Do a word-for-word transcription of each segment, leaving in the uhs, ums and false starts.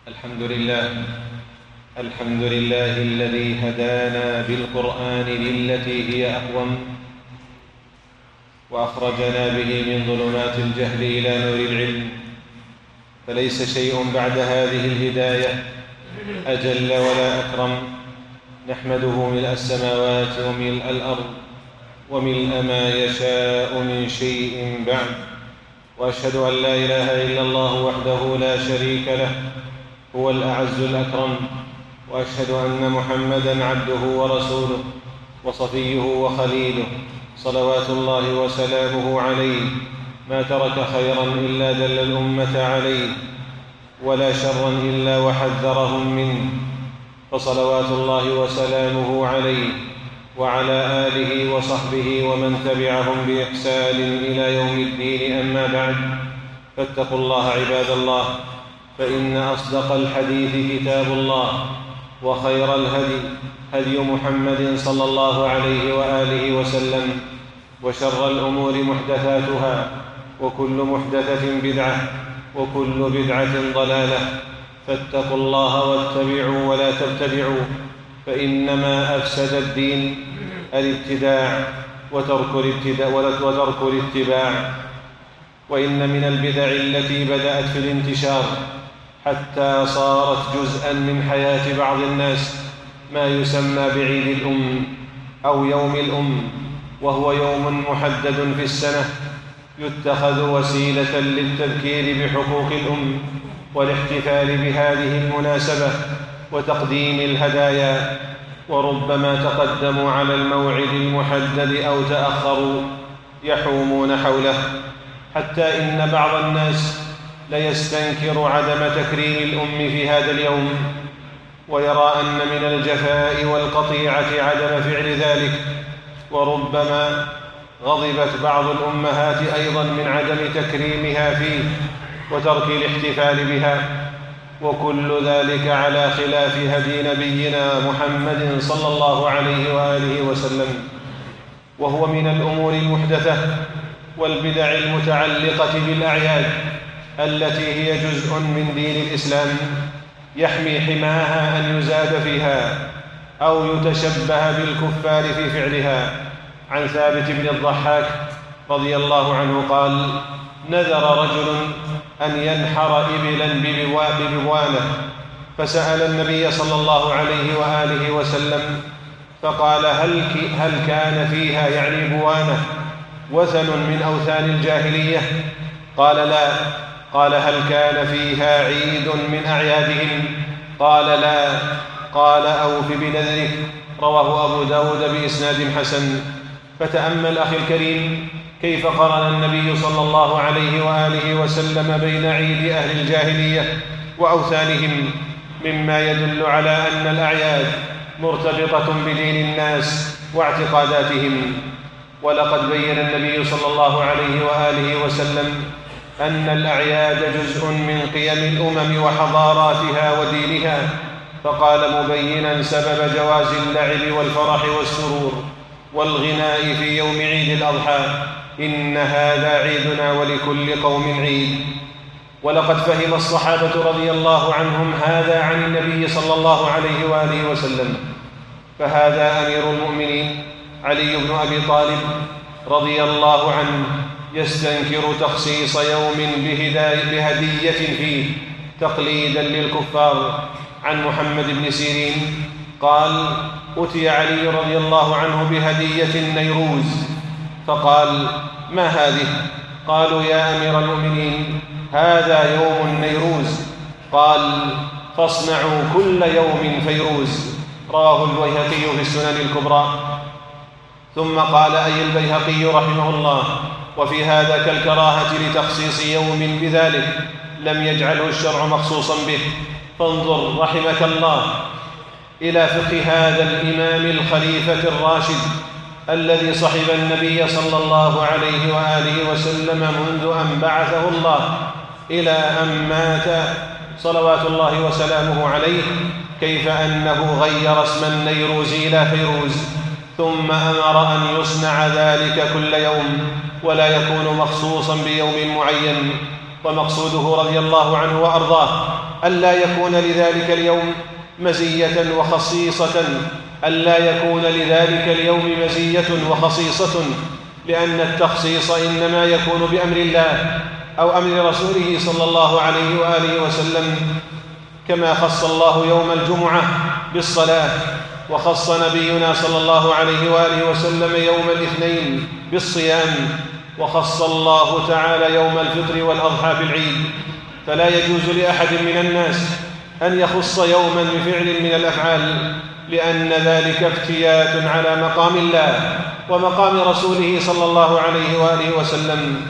الحمد لله الحمد لله الذي هدانا بالقرآن للتي هي أقوم وأخرجنا به من ظلمات الجهل إلى نور العلم، فليس شيء بعد هذه الهداية أجل ولا أكرم. نحمده ملء السماوات وملء الأرض وملء ما يشاء من شيء بعد، وأشهد أن لا إله إلا الله وحده لا شريك له هو الأعز الأكرم، وأشهد أن محمدًا عبده ورسوله وصفيه وخليله صلوات الله وسلامه عليه، ما ترك خيرًا إلا دل الأمة عليه ولا شرًا إلا وحذرهم منه، فصلوات الله وسلامه عليه وعلى آله وصحبه ومن تبعهم بإحسان إلى يوم الدين. أما بعد، فاتقوا الله عباد الله، فإن أصدق الحديث كتاب الله، وخير الهدي هدي محمد صلى الله عليه وآله وسلم، وشر الأمور محدثاتها، وكل محدثة بدعة، وكل بدعة ضلالة. فاتقوا الله واتبعوا ولا تبتدعوا، فإنما أفسد الدين الابتداع وترك الابتداع وترك الاتباع. وإن من البدع التي بدأت في الانتشار حتى صارت جزءاً من حياة بعض الناس ما يسمى بعيد الأم أو يوم الأم، وهو يوم محدد في السنة يتخذ وسيلة للتذكير بحقوق الأم والاحتفال بهذه المناسبة وتقديم الهدايا، وربما تقدموا على الموعد المحدد أو تأخروا يحومون حوله، حتى إن بعض الناس ليستنكر عدم تكريم الأم في هذا اليوم، ويرى أن من الجفاء والقطيعة عدم فعل ذلك، وربما غضبت بعض الأمهات أيضا من عدم تكريمها فيه وترك الاحتفال بها، وكل ذلك على خلاف هدي نبينا محمد صلى الله عليه وآله وسلم، وهو من الأمور المحدثة والبدع المتعلقة بالأعياد التي هي جزء من دين الإسلام، يحمي حماها أن يزاد فيها أو يتشبه بالكفار في فعلها. عن ثابت بن الضحاك رضي الله عنه قال: نذر رجل أن ينحر إبلا ببوانة، فسأل النبي صلى الله عليه وآله وسلم فقال: هل, هل كان فيها يعني بوانة وثن من أوثان الجاهلية؟ قال: لا. قال: هل كان فيها عيد من أعيادهم؟ قال: لا. قال: أوف بنذرك. رواه أبو داود بإسناد حسن. فتأمل أخي الكريم كيف قرن النبي صلى الله عليه وآله وسلم بين عيد أهل الجاهلية وأوثانهم، مما يدل على أن الأعياد مرتبطة بدين الناس واعتقاداتهم. ولقد بين النبي صلى الله عليه وآله وسلم أن الأعياد جزء من قيم الأمم وحضاراتها ودينها، فقال مبينا سبب جواز اللعب والفرح والسرور والغناء في يوم عيد الأضحى: إن هذا عيدنا ولكل قوم عيد. ولقد فهم الصحابة رضي الله عنهم هذا عن النبي صلى الله عليه وآله وسلم، فهذا أمير المؤمنين علي بن أبي طالب رضي الله عنه يستنكر تخصيص يوم بهدية فيه تقليدا للكفار. عن محمد بن سيرين قال: أتي علي رضي الله عنه بهدية النيروز، فقال: ما هذه؟ قالوا: يا أمير المؤمنين، هذا يوم النيروز. قال: فاصنعوا كل يوم فيروز. رواه البيهقي في السنن الكبرى. ثم قال أي البيهقي رحمه الله: وفي هذا كالكراهة لتخصيص يوم بذلك، لم يجعله الشرع مخصوصا به. فانظر رحمك الله إلى فقه هذا الإمام الخليفة الراشد الذي صحب النبي صلى الله عليه وآله وسلم منذ أن بعثه الله إلى أن مات صلوات الله وسلامه عليه، كيف أنه غير اسم النيروز إلى فيروز، ثم أمر أن يصنع ذلك كل يوم ولا يكون مخصوصا بيوم معين. ومقصوده رضي الله عنه وأرضاه ألا يكون لذلك اليوم مزية وخصيصة ألا يكون لذلك اليوم مزية وخصيصة لأن التخصيص إنما يكون بأمر الله أو أمر رسوله صلى الله عليه وآله وسلم، كما خص الله يوم الجمعة بالصلاة، وخص نبينا صلى الله عليه وآله وسلم يوم الاثنين بالصيام، وخص الله تعالى يوم الفطر والأضحى بالعيد. فلا يجوز لأحد من الناس أن يخص يوما بفعل من الأفعال، لأن ذلك افتيات على مقام الله ومقام رسوله صلى الله عليه وآله وسلم.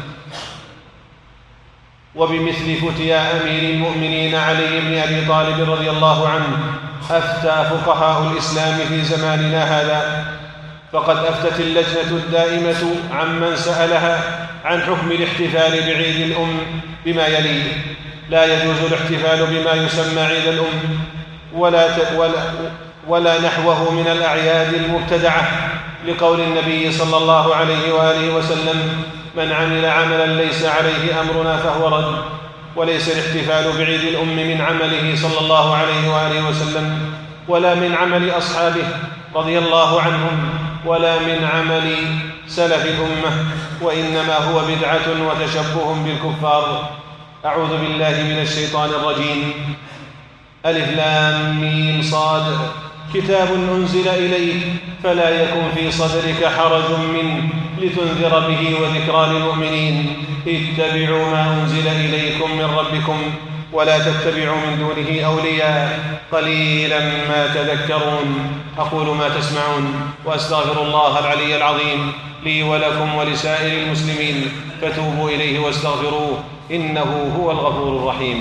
وبمثل فتيا أمير المؤمنين علي بن أبي طالب رضي الله عنه أفتى فقهاء الإسلام في زماننا هذا، فقد أفتت اللجنة الدائمة عمن سألها عن حكم الاحتفال بعيد الأم بما يلي: لا يجوز الاحتفال بما يسمى عيد الأم ولا, ولا, ولا نحوه من الأعياد المبتدعة، لقول النبي صلى الله عليه وآله وسلم: من عمل عملا ليس عليه أمرنا فهو رد. وليس الاحتفال بعيد الأم من عمله صلى الله عليه وآله وسلم، ولا من عمل أصحابه رضي الله عنهم، ولا من عمل سلف الأمة، وإنما هو بدعة وتشبه بالكفار. أعوذ بالله من الشيطان الرجيم. ألف لام ميم صاد كتاب أنزل إليك فلا يكن في صدرك حرج منه لتنذر به وذكرى للمؤمنين. اتبعوا ما أنزل إليكم من ربكم ولا تتبعوا من دونه أولياء قليلا ما تذكرون. أقول ما تسمعون وأستغفر الله العلي العظيم لي ولكم ولسائر المسلمين، فتوبوا إليه واستغفروه إنه هو الغفور الرحيم.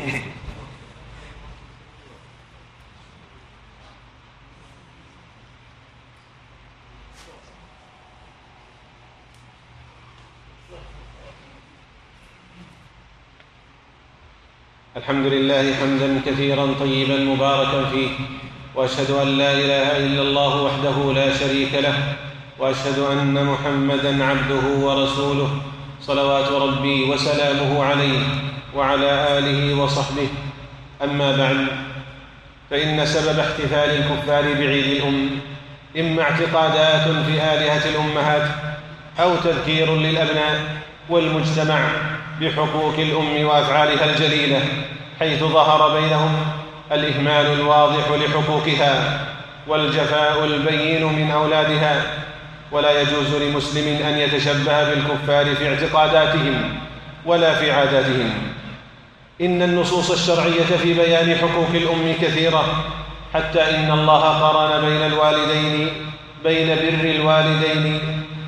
الحمد لله حمدا كثيرا طيبا مباركا فيه، وأشهد أن لا إله إلا الله وحده لا شريك له، وأشهد أن محمدا عبده ورسوله صلوات ربي وسلامه عليه وعلى آله وصحبه. أما بعد، فإن سبب احتفال الكفار بعيد الأم إما اعتقادات في آلهة الأمهات أو تذكير للأبناء والمجتمع بحقوق الأم وأفعالها الجليلة، حيث ظهر بينهم الإهمال الواضح لحقوقها والجفاء البين من أولادها. ولا يجوز لمسلم أن يتشبه بالكفار في اعتقاداتهم ولا في عاداتهم. إن النصوص الشرعية في بيان حقوق الأم كثيرة، حتى إن الله قارن بين الوالدين بين بر الوالدين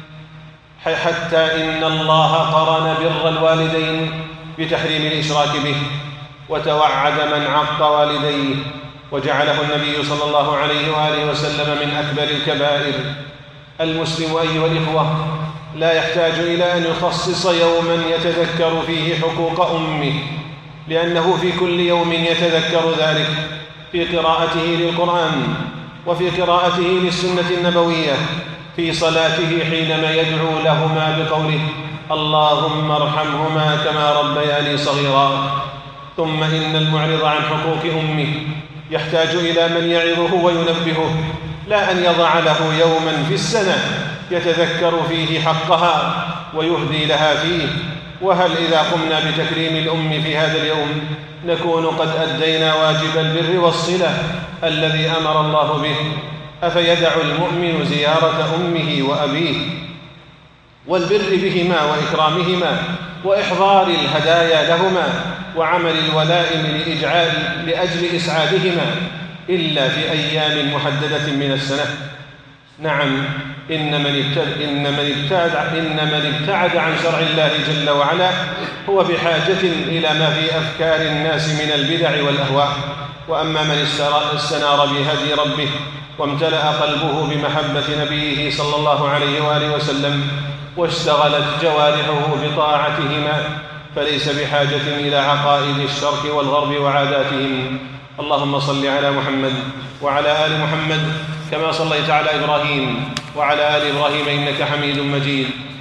حتى إن الله قرن بر الوالدين بتحريم الإشراك به، وتوعد من عق والديه، وجعله النبي صلى الله عليه وآله وسلم من أكبر الكبائر. المسلم أيها الإخوة لا يحتاج إلى أن يخصص يوما يتذكر فيه حقوق أمه، لأنه في كل يوم يتذكر ذلك في قراءته للقرآن، وفي قراءته للسنة النبوية، في صلاته حينما يدعو لهما بقوله: اللهم ارحمهما كما ربياني صغيرا. ثم إن المعرض عن حقوق أمه يحتاج إلى من يعظه وينبهه، لا أن يضع له يوما في السنة يتذكر فيه حقها ويهدي لها فيه. وهل إذا قمنا بتكريم الأم في هذا اليوم نكون قد أدينا واجب البر والصلة الذي أمر الله به؟ أفيدع المؤمن زيارة أمه وأبيه والبر بهما وإكرامهما وإحضار الهدايا لهما وعمل الولائم لإجعال لأجل إسعادهما إلا في أيام محددة من السنة؟ نعم، إن من ابتعد, إن من ابتعد, إن من ابتعد عن شرع الله جل وعلا هو بحاجة إلى ما في أفكار الناس من البدع والأهواء. وأما من استنار بهدي ربه وامتلأ قلبه بمحبة نبيه صلى الله عليه وآله وسلم واشتغلت جوارحه بطاعتهما فليس بحاجة إلى عقائد الشرك والغرب وعاداتهم. اللهم صل على محمد وعلى آل محمد كما صليت على إبراهيم وعلى آل إبراهيم إنك حميد مجيد.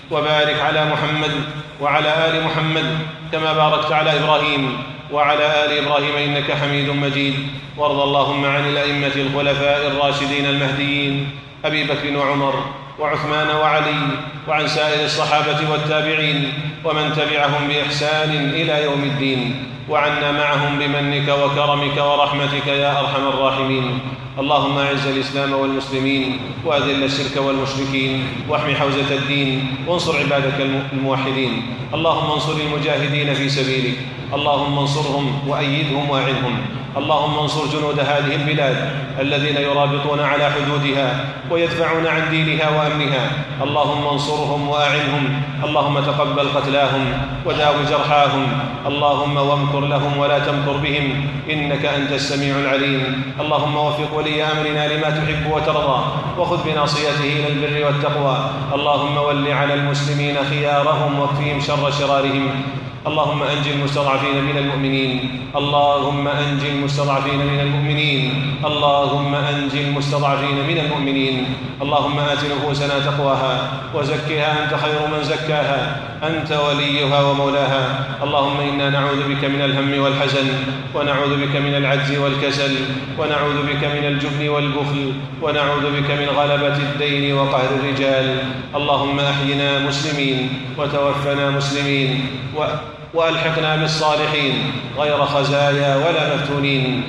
وبارك على محمد وعلى آل محمد كما باركت على إبراهيم وعلى آل إبراهيم إنك حميد مجيد. وارض اللهم عن الأئمة الخلفاء الراشدين المهديين أبي بكر وعمر وعثمان وعلي، وعن سائر الصحابة والتابعين ومن تبعهم بإحسان إلى يوم الدين، وعنا معهم بمنك وكرمك ورحمتك يا أرحم الراحمين. اللهم أعز الإسلام والمسلمين وأذل الشرك والمشركين واحم حوزة الدين وانصر عبادك الموحدين. اللهم انصر المجاهدين في سبيلك، اللهم انصرهم وأيدهم وأعنهم. اللهم انصر جنود هذه البلاد الذين يرابطون على حدودها ويدفعون عن دينها وأمنها. اللهم انصرهم وأعنهم. اللهم تقبل قتلاهم وداو جرحاهم. اللهم وامكر لهم ولا تمكر بهم إنك أنت السميع العليم. اللهم وفق ولي أمرنا لما تحب وترضى وخذ بناصيته إلى البر والتقوى. اللهم ول على المسلمين خيارهم واكفهم شر شرارهم. اللهم أنجِ المستضعفين من المؤمنين. اللهم أنجِ المستضعفين من المؤمنين. اللهم أنجِ المستضعفين من المؤمنين. اللهم آت نفوسنا تقواها وزكها أنت خير من زكاها، أنت وليها ومولاها. اللهم إنا نعوذ بك من الهم والحزن، ونعوذ بك من العجز والكسل، ونعوذ بك من الجبن والبخل، ونعوذ بك من غلبة الدين وقهر الرجال. اللهم أحينا مسلمين وتوفنا مسلمين و وألحقنا بالصالحين غير خزايا ولا مفتونين.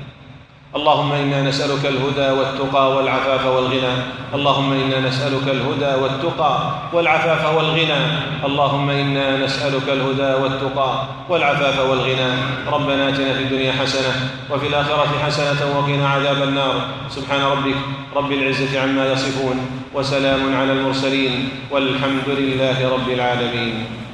اللهم إنا نسألك الهدى والتقى والعفاف والغنى. اللهم إنا نسألك الهدى والتقى والعفاف والغنى. اللهم إنا نسألك الهدى والتقى والعفاف والغنى. ربنا آتنا في الدنيا حسنة وفي الآخرة حسنة وقنا عذاب النار. سبحان ربك رب العزة عما يصفون، وسلام على المرسلين، والحمد لله رب العالمين.